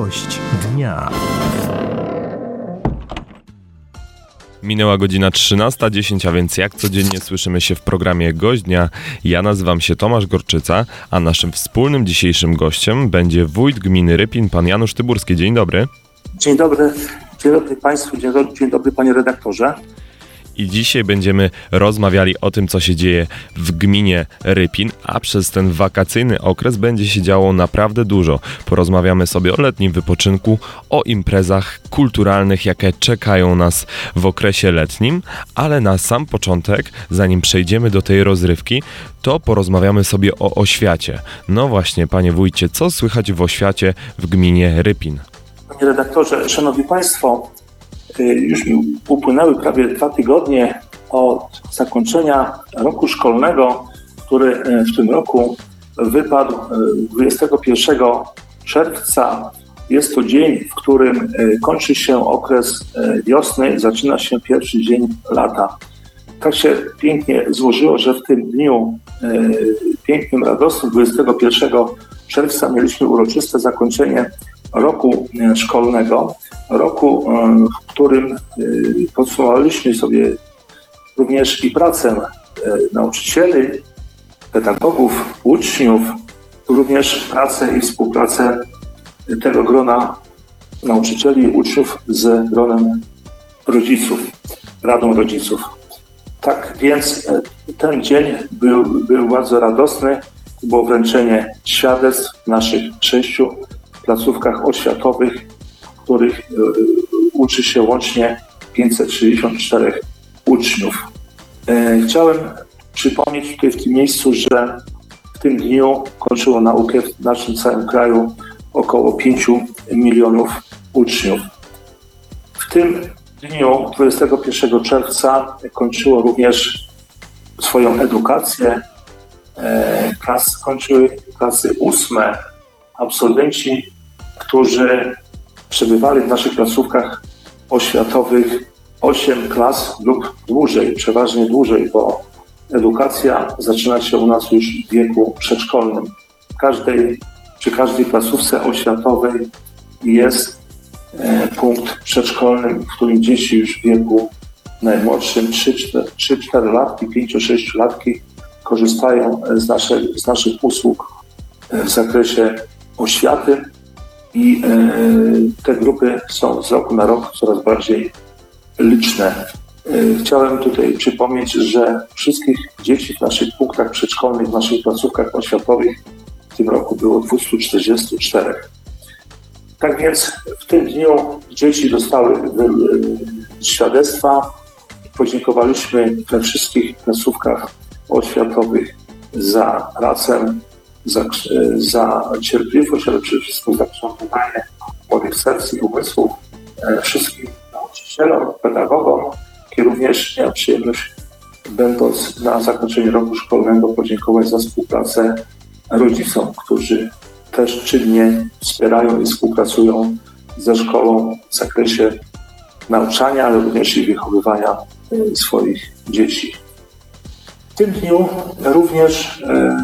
Gość dnia. Minęła godzina 13:10, a więc jak codziennie słyszymy się w programie Gość Dnia. Ja nazywam się Tomasz Gorczyca, a naszym wspólnym dzisiejszym gościem będzie wójt gminy Rypin, pan Janusz Tyburski. Dzień dobry. Dzień dobry Państwu, dzień dobry panie redaktorze. I dzisiaj będziemy rozmawiali o tym, co się dzieje w gminie Rypin, a przez ten wakacyjny okres będzie się działo naprawdę dużo. Porozmawiamy sobie o letnim wypoczynku, o imprezach kulturalnych, jakie czekają nas w okresie letnim, ale na sam początek, zanim przejdziemy do tej rozrywki, to porozmawiamy sobie o oświacie. No właśnie, panie wójcie, co słychać w oświacie w gminie Rypin? Panie redaktorze, szanowni państwo, już mi upłynęły prawie 2 tygodnie od zakończenia roku szkolnego, który w tym roku wypadł 21 czerwca. Jest to dzień, w którym kończy się okres wiosny, zaczyna się pierwszy dzień lata. Tak się pięknie złożyło, że w tym dniu pięknym, radosnym 21 czerwca mieliśmy uroczyste zakończenie roku szkolnego, roku, w którym podsumowaliśmy sobie również i pracę nauczycieli, pedagogów, uczniów, również pracę i współpracę tego grona nauczycieli i uczniów z gronem rodziców, radą rodziców. Tak więc ten dzień był bardzo radosny. Było wręczenie świadectw w naszych 6 placówkach oświatowych, w których uczy się łącznie 564 uczniów. Chciałem przypomnieć tutaj w tym miejscu, że w tym dniu kończyło naukę w naszym całym kraju około 5 milionów uczniów. W tym dniu, 21 czerwca, kończyło również swoją edukację. Kończyły klasy 8 absolwenci, którzy przebywali w naszych placówkach oświatowych 8 klas lub dłużej, przeważnie dłużej, bo edukacja zaczyna się u nas już w wieku przedszkolnym. Przy każdej placówce oświatowej jest punkt przedszkolny, w którym dzieci już w wieku najmłodszym 3-4 latki, 5-6 latki korzystają z naszych usług w zakresie oświaty i te grupy są z roku na rok coraz bardziej liczne. Chciałem tutaj przypomnieć, że wszystkich dzieci w naszych punktach przedszkolnych, w naszych placówkach oświatowych w tym roku było 244. Tak więc w tym dniu dzieci dostały świadectwa. Podziękowaliśmy we wszystkich placówkach oświatowych za pracę, za cierpliwość, ale przede wszystkim za kształtowanie młodych serc i umysłów, wszystkim nauczycielom, pedagogom, jak również miałem przyjemność, będąc na zakończeniu roku szkolnego, podziękować za współpracę rodzicom, którzy też czynnie wspierają i współpracują ze szkołą w zakresie nauczania, ale również i wychowywania swoich dzieci. W tym dniu również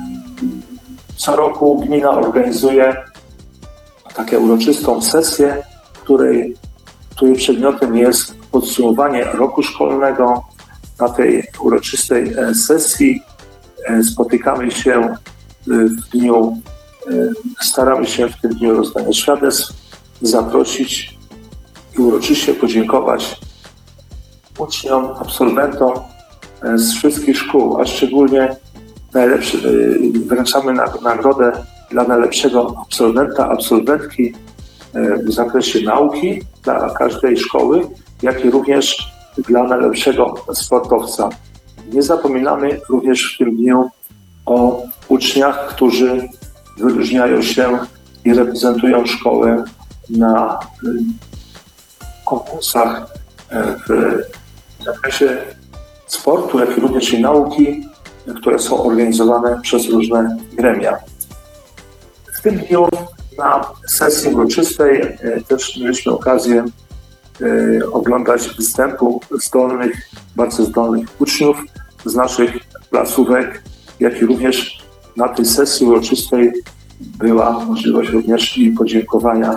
co roku gmina organizuje taką uroczystą sesję, której przedmiotem jest podsumowanie roku szkolnego. Na tej uroczystej sesji spotykamy się staramy się w tym dniu rozdania świadectw zaprosić i uroczyście podziękować uczniom, absolwentom z wszystkich szkół, a szczególnie wręczamy nagrodę dla najlepszego absolwenta, absolwentki w zakresie nauki dla każdej szkoły, jak i również dla najlepszego sportowca. Nie zapominamy również w tym dniu o uczniach, którzy wyróżniają się i reprezentują szkołę na konkursach w zakresie sportu, jak i również i nauki, które są organizowane przez różne gremia. W tym dniu na sesji uroczystej też mieliśmy okazję oglądać występu bardzo zdolnych uczniów z naszych placówek, jak i również na tej sesji uroczystej była możliwość również i podziękowania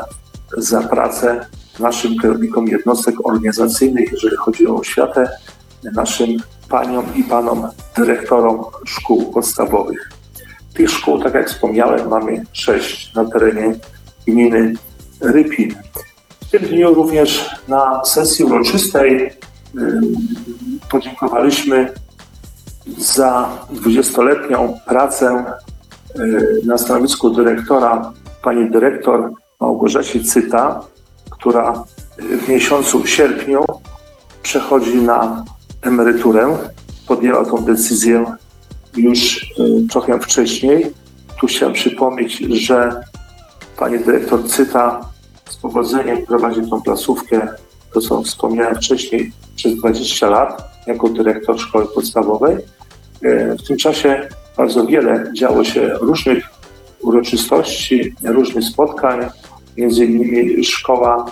za pracę naszym kierownikom jednostek organizacyjnych, jeżeli chodzi o oświatę, naszym paniom i panom dyrektorom szkół podstawowych. Tych szkół, tak jak wspomniałem, mamy 6 na terenie gminy Rypin. W tym dniu również na sesji uroczystej podziękowaliśmy za 20-letnią pracę na stanowisku dyrektora pani dyrektor Małgorzacie Cyta, która w miesiącu sierpniu przechodzi na emeryturę. Podjęła tą decyzję już trochę wcześniej. Tu chciałem przypomnieć, że pani dyrektor Cyta z powodzeniem prowadzi tą placówkę, to co wspomniałem wcześniej, przez 20 lat jako dyrektor szkoły podstawowej. W tym czasie bardzo wiele działo się różnych uroczystości, różnych spotkań. Między innymi szkoła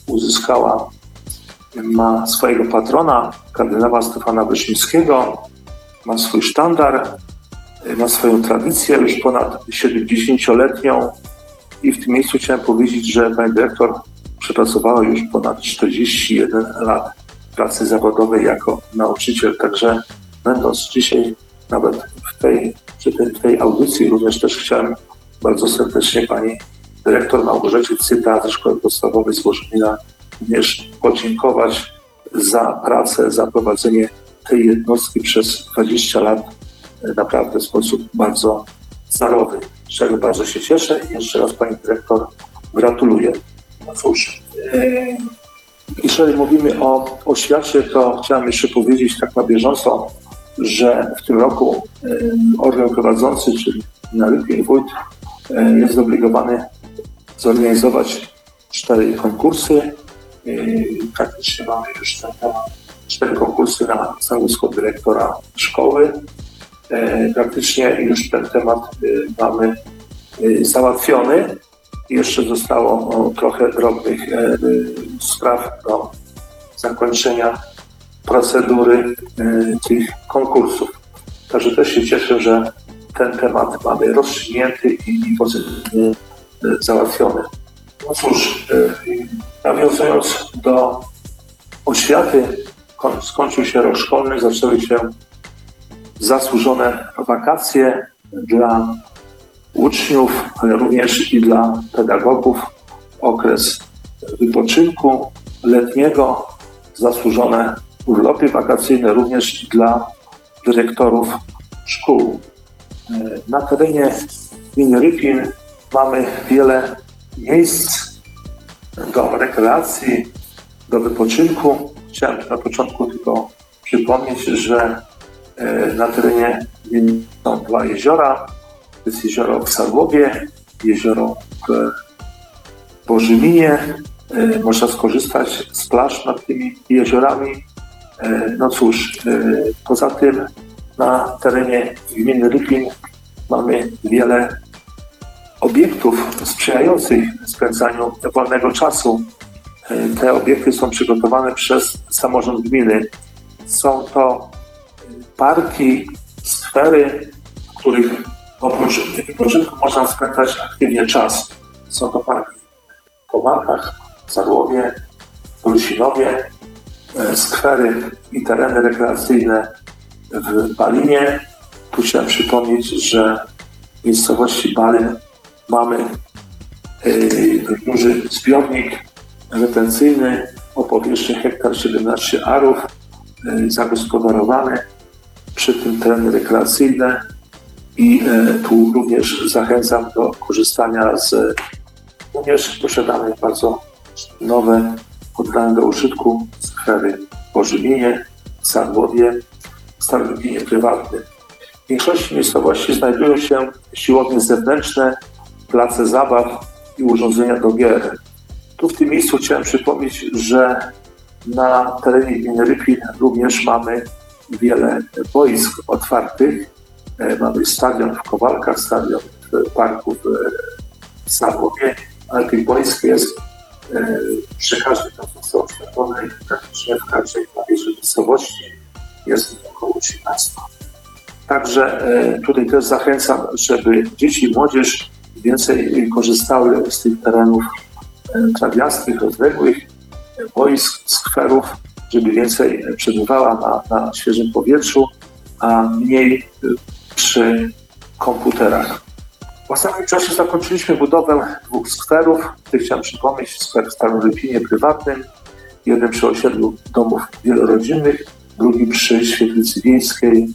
ma swojego patrona, kardynała Stefana Wyszyńskiego, ma swój sztandar, ma swoją tradycję już ponad 70-letnią i w tym miejscu chciałem powiedzieć, że pani dyrektor przepracowała już ponad 41 lat pracy zawodowej jako nauczyciel, także będąc dzisiaj nawet w tej audycji również też chciałem bardzo serdecznie pani dyrektor Małgorzacie Cyta ze Szkoły Podstawowej z Włożomina również podziękować za pracę, za prowadzenie tej jednostki przez 20 lat naprawdę w sposób bardzo wzorowy, z czego bardzo się cieszę i jeszcze raz pani dyrektor gratuluję. No cóż, jeżeli mówimy o oświacie, to chciałem jeszcze powiedzieć tak na bieżąco, że w tym roku organ prowadzący, czyli Rypin Wójt, jest zobligowany zorganizować 4 konkursy. Praktycznie mamy już 4 konkursy na stanowisko dyrektora szkoły. Praktycznie już ten temat mamy załatwiony. Jeszcze zostało trochę drobnych spraw do zakończenia procedury tych konkursów. Także też się cieszę, że ten temat mamy rozstrzygnięty i pozytywnie załatwiony. No cóż, nawiązując do oświaty, skończył się rok szkolny, zaczęły się zasłużone wakacje dla uczniów, ale również i dla pedagogów. Okres wypoczynku letniego, zasłużone urlopy wakacyjne również dla dyrektorów szkół. Na terenie gminy Rypin mamy wiele miejsc do rekreacji, do wypoczynku. Chciałem na początku tylko przypomnieć, że na terenie gminy są 2 jeziora. To jest jezioro w Sarłowie, jezioro w Bożyminie. Można skorzystać z plaż nad tymi jeziorami. No cóż, poza tym na terenie gminy Rypin mamy wiele obiektów sprzyjających spędzaniu wolnego czasu. Te obiekty są przygotowane przez samorząd gminy. Są to parki, sfery, w których oprócz wypoczynku można spędzać aktywnie czas. Są to parki w Komarkach, w Sarłowie, w Rusinowie, skwery i tereny rekreacyjne w Balinie. Tu chciałem przypomnieć, że w miejscowości Balin mamy duży zbiornik retencyjny o powierzchni 17 arów, zagospodarowany, przy tym tereny rekreacyjne i tu również zachęcam do korzystania z również posiadanej bardzo nowe, oddane do użytku skwery w Bożyminie, w Sarłowie, w Starym Gminie prywatnym. W większości miejscowości znajdują się siłownie zewnętrzne, place zabaw i urządzenia do gier. Tu w tym miejscu chciałem przypomnieć, że na terenie gminy Rypin również mamy wiele boisk otwartych. Mamy stadion w Kowalkach, stadion w parku w Sarłowie, ale tych boisk jest przy każdej placówce oświetlonej, praktycznie w każdej miejscowości jest około 13. Także tutaj też zachęcam, żeby dzieci i młodzież więcej korzystały z tych terenów trawiastych, rozległych boisk, skwerów, żeby więcej przebywała na świeżym powietrzu, a mniej przy komputerach. W ostatnim czasie zakończyliśmy budowę 2 skwerów. Chciałem przypomnieć, skwer w Starym Rypinie prywatnym, jeden przy osiedlu domów wielorodzinnych, drugi przy świetlicy wiejskiej.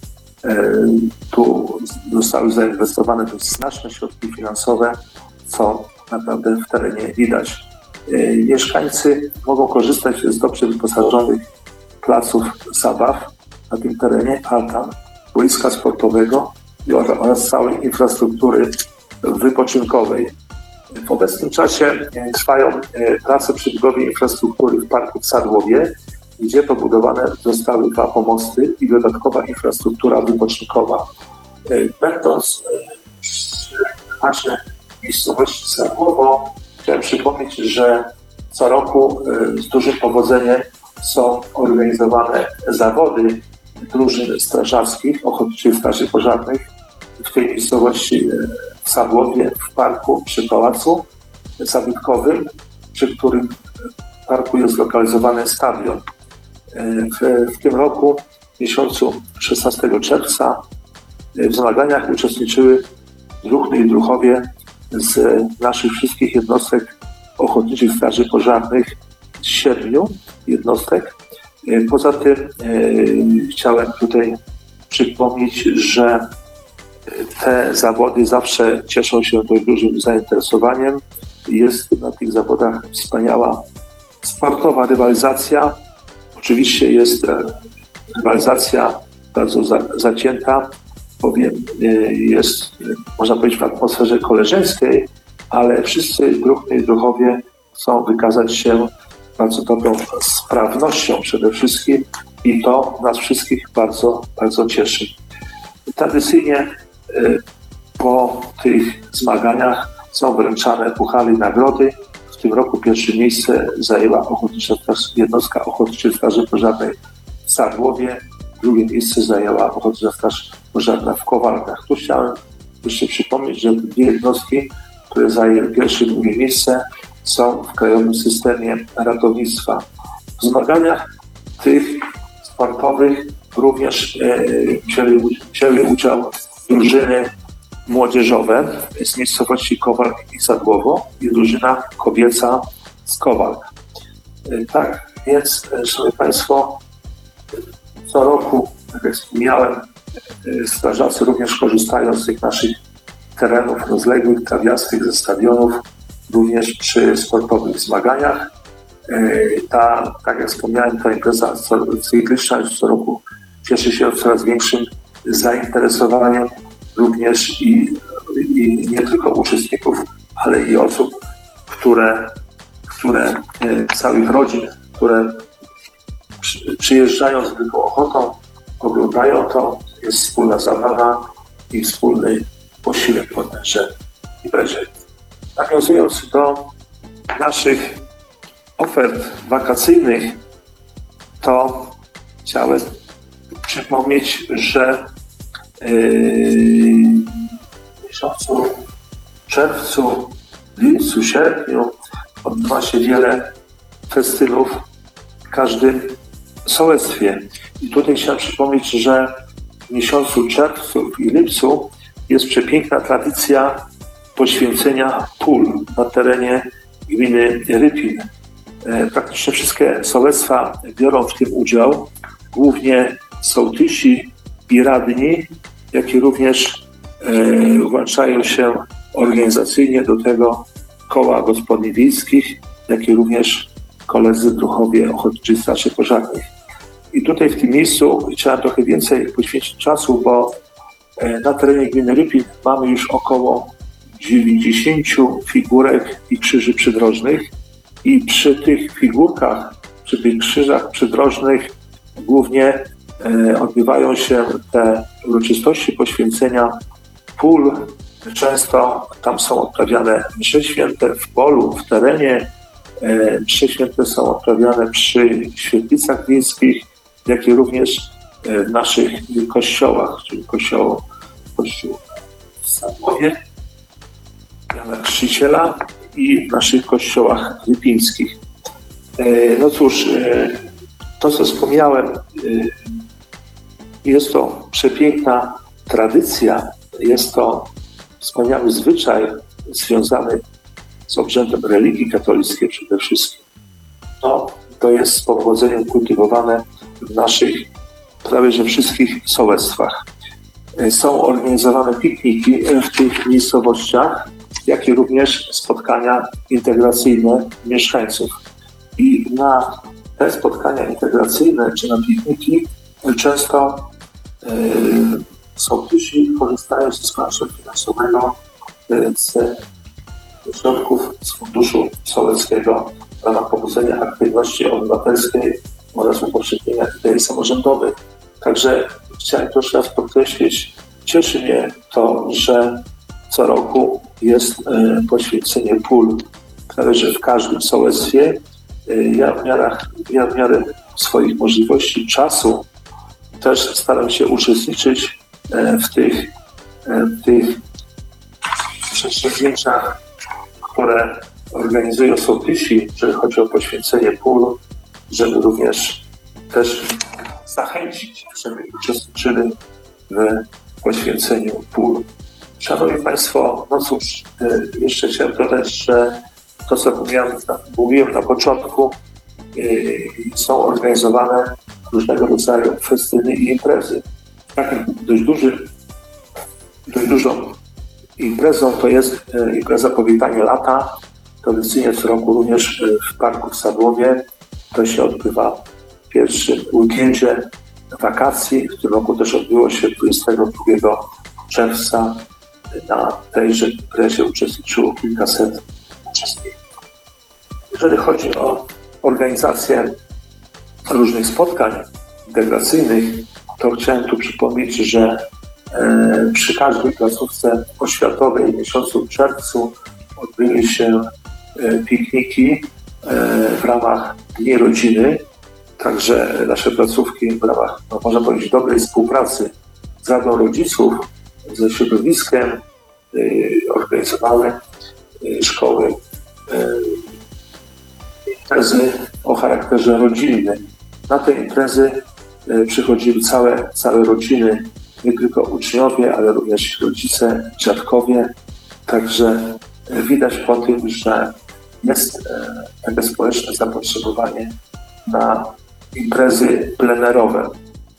Tu zostały zainwestowane dość znaczne środki finansowe, co naprawdę w terenie widać. Mieszkańcy mogą korzystać z dobrze wyposażonych placów zabaw na tym terenie, altan, boiska sportowego oraz całej infrastruktury wypoczynkowej. W obecnym czasie trwają prace przy budowie infrastruktury w parku w Sadłowie, gdzie pobudowane zostały 2 pomosty i dodatkowa infrastruktura wypoczynkowa. Będąc w naszej miejscowości Sadłowo, chciałem przypomnieć, że co roku z dużym powodzeniem są organizowane zawody drużyn strażackich, ochotniczych straży pożarnych w tej miejscowości w Sadłowie, w parku przy pałacu zabytkowym, przy którym parku jest zlokalizowany stadion. W tym roku, w miesiącu 16 czerwca, w zmaganiach uczestniczyły druhny i druhowie z naszych wszystkich jednostek ochotniczych straży pożarnych, z 7 jednostek. Poza tym chciałem tutaj przypomnieć, że te zawody zawsze cieszą się dość dużym zainteresowaniem. Jest na tych zawodach wspaniała sportowa rywalizacja. Oczywiście jest rywalizacja bardzo zacięta, bowiem jest, można powiedzieć, w atmosferze koleżeńskiej, ale wszyscy druhny i druhowie chcą wykazać się bardzo dobrą sprawnością przede wszystkim i to nas wszystkich bardzo, bardzo cieszy. Tradycyjnie po tych zmaganiach są wręczane puchary i nagrody. W tym roku pierwsze miejsce zajęła jednostka Ochotniczej Straży Pożarnej w Sadłowie, drugie miejsce zajęła Ochotnicza Straż Pożarna w Kowalkach. Tu chciałem jeszcze przypomnieć, że 2 jednostki, które zajęły pierwsze i drugie miejsce, są w krajowym systemie ratownictwa. W zmaganiach tych sportowych również wzięły udział drużyny młodzieżowe z miejscowości Kowalk i Sadłowo i drużyna kobieca z Kowalk. Tak, więc, szanowni Państwo, co roku, tak jak wspomniałem, strażacy również korzystają z tych naszych terenów rozległych, trawiastych, ze stadionów, również przy sportowych zmaganiach. Tak jak wspomniałem, ta impreza cykliczna co roku cieszy się coraz większym zainteresowaniem również i nie tylko uczestników, ale i osób, które całych rodzin, które przyjeżdżają z wielką ochotą, oglądają to, jest wspólna zabawa i wspólny posiłek po tenże imprezie. Nawiązując do naszych ofert wakacyjnych, to chciałem przypomnieć, że w miesiącu czerwcu, lipcu, sierpniu odbywa się wiele festynów w każdym sołectwie. I tutaj chciałem przypomnieć, że w miesiącu czerwcu i lipcu jest przepiękna tradycja poświęcenia pól na terenie gminy Rypin. Praktycznie wszystkie sołectwa biorą w tym udział, głównie sołtysi i radni, jak i również włączają się organizacyjnie do tego koła gospodyń wiejskich, jak i również koledzy druhowie Ochotniczej Straży Pożarnych. I tutaj w tym miejscu chciałem trochę więcej poświęcić czasu, bo na terenie gminy Rypin mamy już około 90 figurek i krzyży przydrożnych i przy tych figurkach, przy tych krzyżach przydrożnych głównie odbywają się te uroczystości poświęcenia pól. Często tam są odprawiane msze święte w polu, w terenie. Msze święte są odprawiane przy świetlicach wiejskich, jak i również w naszych kościołach, czyli kościół w Sadłowie, Jana Chrzciciela i w naszych kościołach lipińskich. No cóż, to co wspomniałem, jest to przepiękna tradycja, jest to wspaniały zwyczaj związany z obrzędem religii katolickiej przede wszystkim. No, to jest z powodzeniem kultywowane w naszych prawie że wszystkich sołectwach. Są organizowane pikniki w tych miejscowościach, jak i również spotkania integracyjne mieszkańców. I na te spotkania integracyjne czy na pikniki często sołtysi korzystają ze wsparcia finansowego z środków z funduszu sołeckiego w ramach pobudzenia aktywności obywatelskiej oraz upowszechnienia idei samorządowych. Także chciałem to jeszcze raz podkreślić, cieszy mnie to, że co roku jest poświęcenie pól prawie że w każdym sołectwie. Ja w miarę swoich możliwości, czasu też staram się uczestniczyć w tych przedsięwzięciach, które organizują sołtysi, jeżeli chodzi o poświęcenie pól, żeby również też zachęcić, żeby uczestniczyli w poświęceniu pól. Szanowni Państwo, no cóż, jeszcze chciałem dodać, że to, co mówiłem na początku, są organizowane różnego rodzaju festyny i imprezy. Taką dość dużą imprezą to jest impreza Powitanie Lata. Tradycyjnie co roku również w parku w Sadłowie. To się odbywa w pierwszym weekendzie wakacji. W tym roku też odbyło się 22 czerwca. Na tejże imprezie uczestniczyło kilkaset uczestników. Jeżeli chodzi o organizację różnych spotkań integracyjnych, to chciałem tu przypomnieć, że przy każdej placówce oświatowej w miesiącu czerwcu odbyły się pikniki w ramach Dni Rodziny. Także nasze placówki w ramach, można powiedzieć, dobrej współpracy z Radą Rodziców, ze środowiskiem organizowały szkoły imprezy o charakterze rodzinnym. Na te imprezy przychodziły całe rodziny, nie tylko uczniowie, ale również rodzice, dziadkowie. Także widać po tym, że jest takie społeczne zapotrzebowanie na imprezy plenerowe.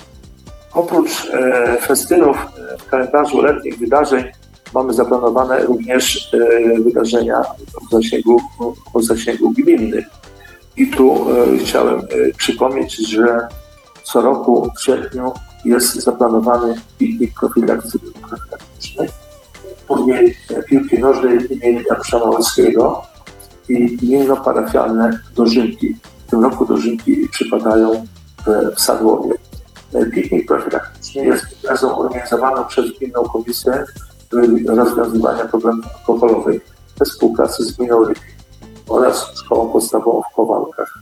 Oprócz festynów w kalendarzu letnich wydarzeń mamy zaplanowane również wydarzenia o zasięgu gminnym. I tu chciałem przypomnieć, że co roku w sierpniu jest zaplanowany piknik profilaktyczny, turniej piłki nożnej imienia Janusza Małeckiego i gminno-parafialne dożynki. W tym roku dożynki przypadają w Sadłowie. Piknik profilaktyczny jest imprezą organizowaną przez Gminną Komisję Rozwiązywania Problemów Alkoholowych we współpracy z Gminą Rypin oraz Szkołą Podstawową w Kowalkach.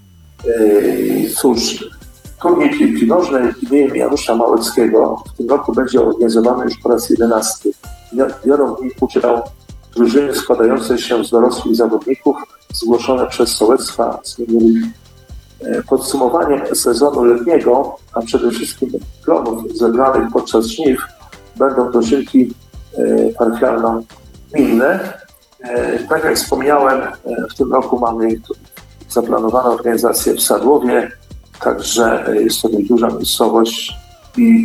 Cóż, turniej piłki nożnej imienia Janusza Małeckiego w tym roku będzie organizowany już po raz 11. Biorą w nim udział drużyny składające się z dorosłych zawodników zgłoszone przez sołectwa z Gminy Rypin. Podsumowaniem sezonu letniego, a przede wszystkim plonów zebranych podczas żniw, będą dożynki parafialno-gminne. Tak jak wspomniałem, w tym roku mamy zaplanowaną organizację w Sadłowie, także jest to dość duża miejscowość i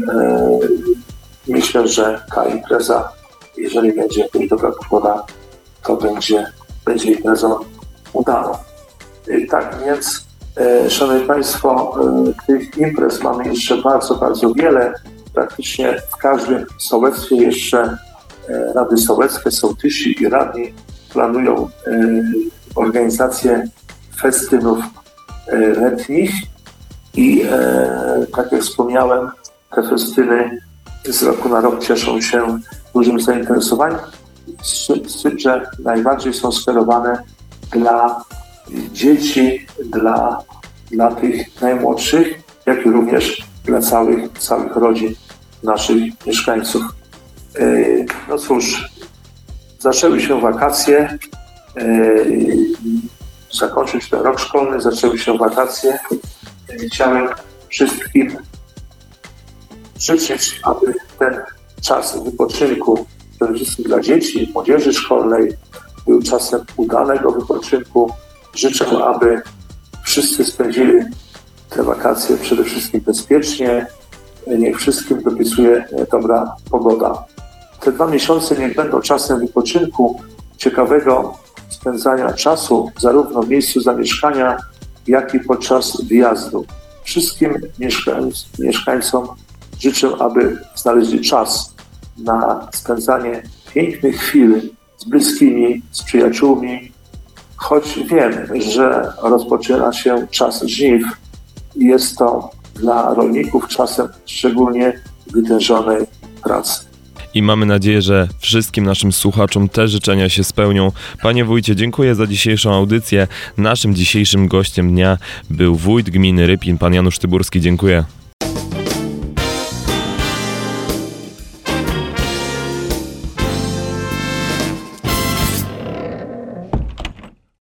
myślę, że ta impreza, jeżeli będzie jakaś dobra pogoda, to będzie imprezą udaną. Tak więc, szanowni Państwo, tych imprez mamy jeszcze bardzo, bardzo wiele. Praktycznie w każdym sołectwie jeszcze rady sołeckie, sołtysi i radni planują organizację festynów letnich i tak jak wspomniałem, te festyny z roku na rok cieszą się dużym zainteresowaniem, z tym, że najbardziej są skierowane dla dzieci, dla tych najmłodszych, jak i również dla całych rodzin naszych mieszkańców. No cóż, zaczęły się wakacje zakończył się ten rok szkolny, zaczęły się wakacje. Chciałem wszystkim życzyć, aby ten czas wypoczynku, przede wszystkim dla dzieci, młodzieży szkolnej, był czasem udanego wypoczynku. Życzę, aby wszyscy spędzili te wakacje przede wszystkim bezpiecznie. Niech wszystkim dopisuje dobra pogoda. Te 2 miesiące niech będą czasem wypoczynku, ciekawego spędzania czasu zarówno w miejscu zamieszkania, jak i podczas wyjazdu. Wszystkim mieszkańcom życzę, aby znaleźli czas na spędzanie pięknych chwil z bliskimi, z przyjaciółmi, choć wiem, że rozpoczyna się czas żniw i jest to dla rolników czasem szczególnie wytężonej pracy. I mamy nadzieję, że wszystkim naszym słuchaczom te życzenia się spełnią. Panie wójcie, dziękuję za dzisiejszą audycję. Naszym dzisiejszym gościem dnia był wójt gminy Rypin, pan Janusz Tyburski. Dziękuję.